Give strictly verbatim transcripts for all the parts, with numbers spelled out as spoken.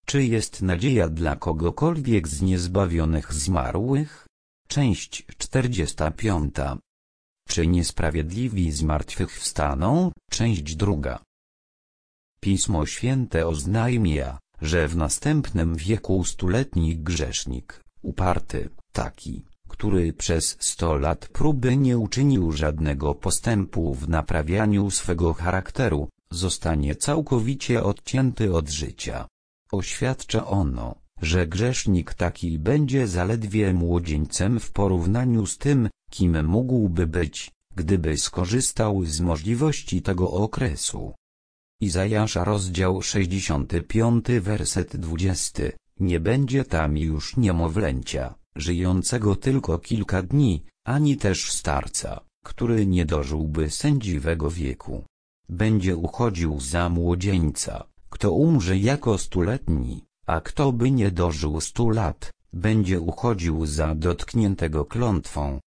Czy jest nadzieja dla kogokolwiek z niezbawionych zmarłych? Część czterdziesta piąta. Czy niesprawiedliwi zmartwychwstaną? Część druga. Pismo Święte oznajmia, że w następnym wieku stuletni grzesznik, uparty, taki, który przez sto lat próby nie uczynił żadnego postępu w naprawianiu swego charakteru, zostanie całkowicie odcięty od życia. Oświadcza ono, że grzesznik taki będzie zaledwie młodzieńcem w porównaniu z tym, kim mógłby być, gdyby skorzystał z możliwości tego okresu. Izajasza rozdział sześćdziesiąty piąty werset dwudziesty. Nie będzie tam już niemowlęcia, żyjącego tylko kilka dni, ani też starca, który nie dożyłby sędziwego wieku. Będzie uchodził za młodzieńca, kto umrze jako stuletni, a kto by nie dożył stu lat, będzie uchodził za dotkniętego klątwą.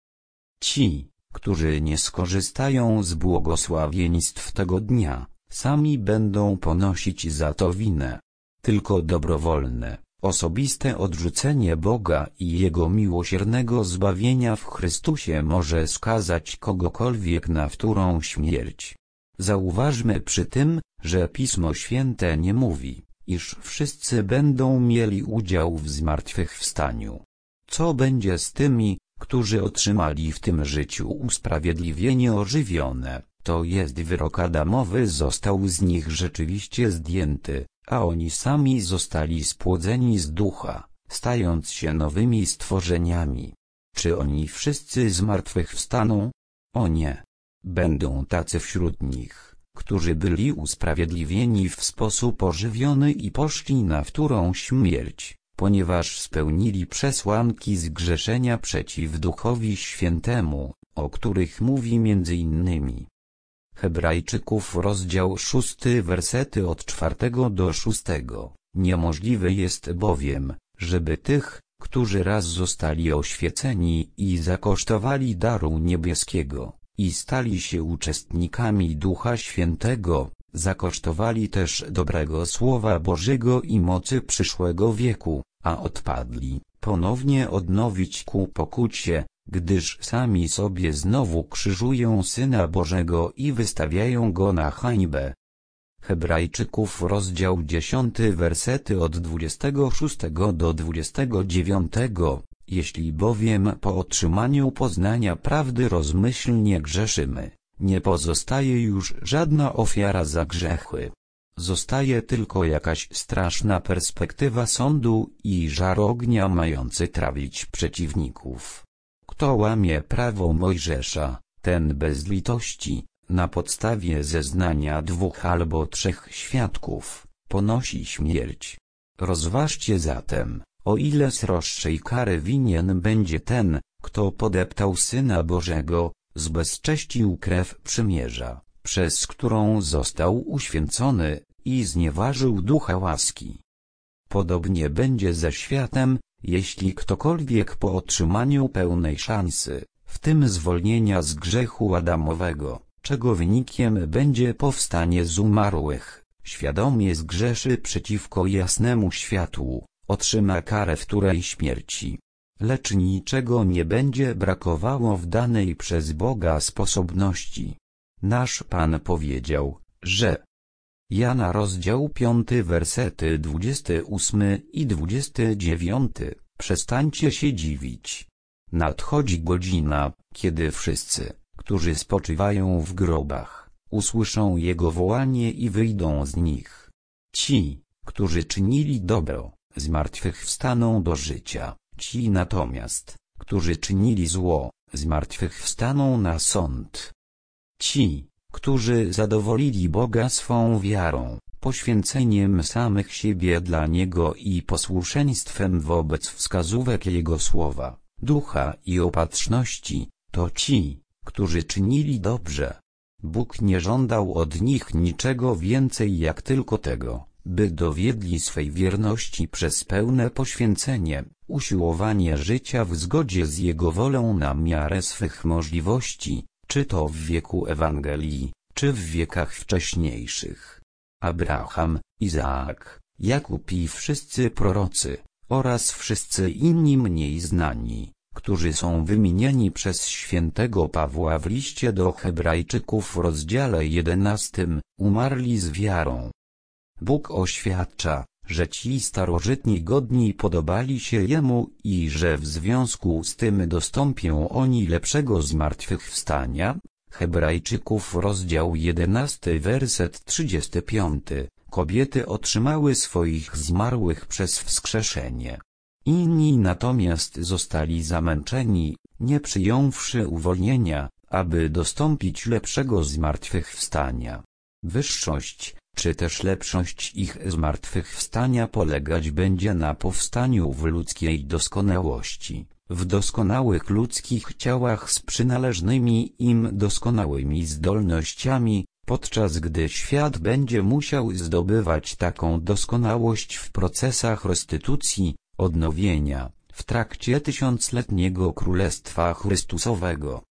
Ci, którzy nie skorzystają z błogosławieństw tego dnia, sami będą ponosić za to winę. Tylko dobrowolne, osobiste odrzucenie Boga i Jego miłosiernego zbawienia w Chrystusie może skazać kogokolwiek na wtórną śmierć. Zauważmy przy tym, że Pismo Święte nie mówi, iż wszyscy będą mieli udział w zmartwychwstaniu. Co będzie z tymi, którzy otrzymali w tym życiu usprawiedliwienie ożywione, to jest wyrok Adamowy został z nich rzeczywiście zdjęty, a oni sami zostali spłodzeni z ducha, stając się nowymi stworzeniami. Czy oni wszyscy zmartwychwstaną? O nie. Będą tacy wśród nich, którzy byli usprawiedliwieni w sposób ożywiony i poszli na wtórną śmierć, ponieważ spełnili przesłanki zgrzeszenia przeciw Duchowi Świętemu, o których mówi między innymi Hebrajczyków rozdział szósty wersety od czwartego do szóstego. Niemożliwe jest bowiem, żeby tych, którzy raz zostali oświeceni i zakosztowali daru niebieskiego, i stali się uczestnikami Ducha Świętego, zakosztowali też dobrego Słowa Bożego i mocy przyszłego wieku, a odpadli, ponownie odnowić ku pokucie, gdyż sami sobie znowu krzyżują Syna Bożego i wystawiają Go na hańbę. Hebrajczyków rozdział dziesiąty wersety od dwudziestego szóstego do dwudziestego dziewiątego. Jeśli bowiem po otrzymaniu poznania prawdy rozmyślnie grzeszymy, nie pozostaje już żadna ofiara za grzechy. Zostaje tylko jakaś straszna perspektywa sądu i żar ognia mający trawić przeciwników. Kto łamie prawo Mojżesza, ten bez litości, na podstawie zeznania dwóch albo trzech świadków, ponosi śmierć. Rozważcie zatem, o ile sroższej kary winien będzie ten, kto podeptał Syna Bożego, zbezcześcił krew przymierza, przez którą został uświęcony, i znieważył ducha łaski. Podobnie będzie ze światem, jeśli ktokolwiek po otrzymaniu pełnej szansy, w tym zwolnienia z grzechu Adamowego, czego wynikiem będzie powstanie z umarłych, świadomie zgrzeszy przeciwko jasnemu światłu, otrzyma karę wtórej śmierci. Lecz niczego nie będzie brakowało w danej przez Boga sposobności. Nasz Pan powiedział, że Jana rozdział piąty wersety dwudziesty ósmy i dwudziesty dziewiąty. Przestańcie się dziwić. Nadchodzi godzina, kiedy wszyscy, którzy spoczywają w grobach, usłyszą Jego wołanie i wyjdą z nich. Ci, którzy czynili dobro, zmartwychwstaną do życia, ci natomiast, którzy czynili zło, zmartwychwstaną na sąd. Ci, którzy zadowolili Boga swą wiarą, poświęceniem samych siebie dla Niego i posłuszeństwem wobec wskazówek Jego słowa, ducha i opatrzności, to ci, którzy czynili dobrze. Bóg nie żądał od nich niczego więcej jak tylko tego, by dowiedli swej wierności przez pełne poświęcenie, usiłowanie życia w zgodzie z Jego wolą na miarę swych możliwości, czy to w wieku Ewangelii, czy w wiekach wcześniejszych. Abraham, Izaak, Jakub i wszyscy prorocy, oraz wszyscy inni mniej znani, którzy są wymienieni przez świętego Pawła w liście do Hebrajczyków w rozdziale jedenastym, umarli z wiarą. Bóg oświadcza, że ci starożytni godni podobali się Jemu i że w związku z tym dostąpią oni lepszego zmartwychwstania. Hebrajczyków rozdział jedenasty werset trzydziesty piąty. Kobiety otrzymały swoich zmarłych przez wskrzeszenie. Inni natomiast zostali zamęczeni, nie przyjąwszy uwolnienia, aby dostąpić lepszego zmartwychwstania. Wyższość, czy też lepszość ich zmartwychwstania polegać będzie na powstaniu w ludzkiej doskonałości, w doskonałych ludzkich ciałach z przynależnymi im doskonałymi zdolnościami, podczas gdy świat będzie musiał zdobywać taką doskonałość w procesach restytucji, odnowienia, w trakcie tysiącletniego Królestwa Chrystusowego.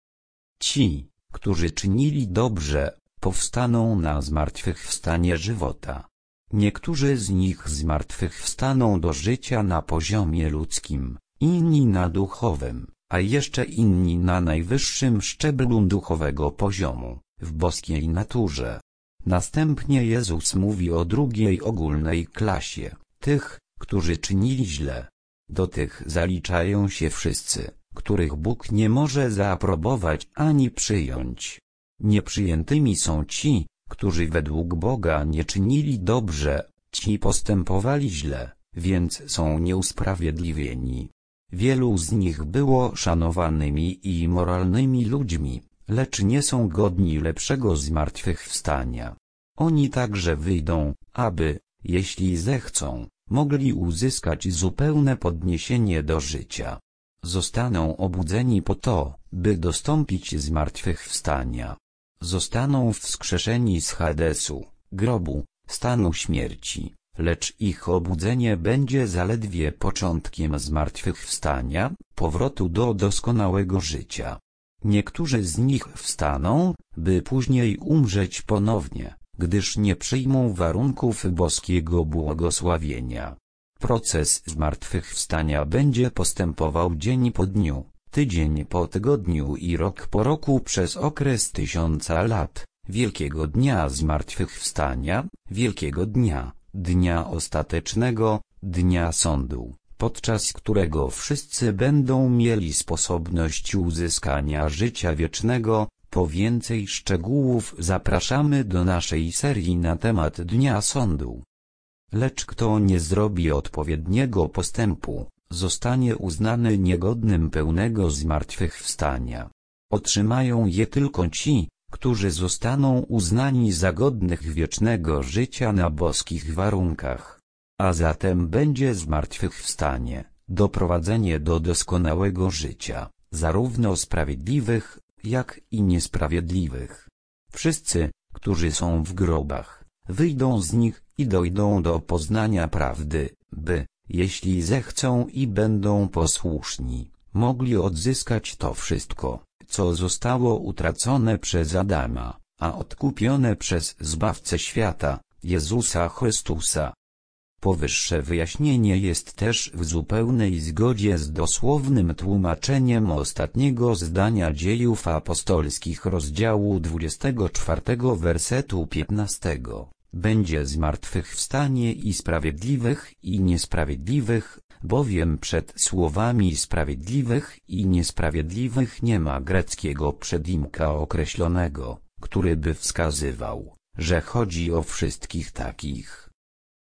Ci, którzy czynili dobrze, powstaną na zmartwychwstanie żywota. Niektórzy z nich zmartwychwstaną do życia na poziomie ludzkim, inni na duchowym, a jeszcze inni na najwyższym szczeblu duchowego poziomu, w boskiej naturze. Następnie Jezus mówi o drugiej ogólnej klasie, tych, którzy czynili źle. Do tych zaliczają się wszyscy, których Bóg nie może zaaprobować ani przyjąć. Nieprzyjętymi są ci, którzy według Boga nie czynili dobrze, ci postępowali źle, więc są nieusprawiedliwieni. Wielu z nich było szanowanymi i moralnymi ludźmi, lecz nie są godni lepszego zmartwychwstania. Oni także wyjdą, aby, jeśli zechcą, mogli uzyskać zupełne podniesienie do życia. Zostaną obudzeni po to, by dostąpić zmartwychwstania. Zostaną wskrzeszeni z Hadesu, grobu, stanu śmierci, lecz ich obudzenie będzie zaledwie początkiem zmartwychwstania, powrotu do doskonałego życia. Niektórzy z nich wstaną, by później umrzeć ponownie, gdyż nie przyjmą warunków boskiego błogosławienia. Proces zmartwychwstania będzie postępował dzień po dniu, tydzień po tygodniu i rok po roku przez okres tysiąca lat, wielkiego dnia zmartwychwstania, wielkiego dnia, dnia ostatecznego, dnia sądu, podczas którego wszyscy będą mieli sposobność uzyskania życia wiecznego. Po więcej szczegółów zapraszamy do naszej serii na temat Dnia Sądu. Lecz kto nie zrobi odpowiedniego postępu, zostanie uznany niegodnym pełnego zmartwychwstania. Otrzymają je tylko ci, którzy zostaną uznani za godnych wiecznego życia na boskich warunkach. A zatem będzie zmartwychwstanie, doprowadzenie do doskonałego życia, zarówno sprawiedliwych, jak i niesprawiedliwych. Wszyscy, którzy są w grobach, wyjdą z nich i dojdą do poznania prawdy, by, jeśli zechcą i będą posłuszni, mogli odzyskać to wszystko, co zostało utracone przez Adama, a odkupione przez Zbawcę świata, Jezusa Chrystusa. Powyższe wyjaśnienie jest też w zupełnej zgodzie z dosłownym tłumaczeniem ostatniego zdania Dziejów Apostolskich rozdziału dwudziestego czwartego wersetu piętnastego. Będzie zmartwychwstanie i sprawiedliwych i niesprawiedliwych, bowiem przed słowami sprawiedliwych i niesprawiedliwych nie ma greckiego przedimka określonego, który by wskazywał, że chodzi o wszystkich takich.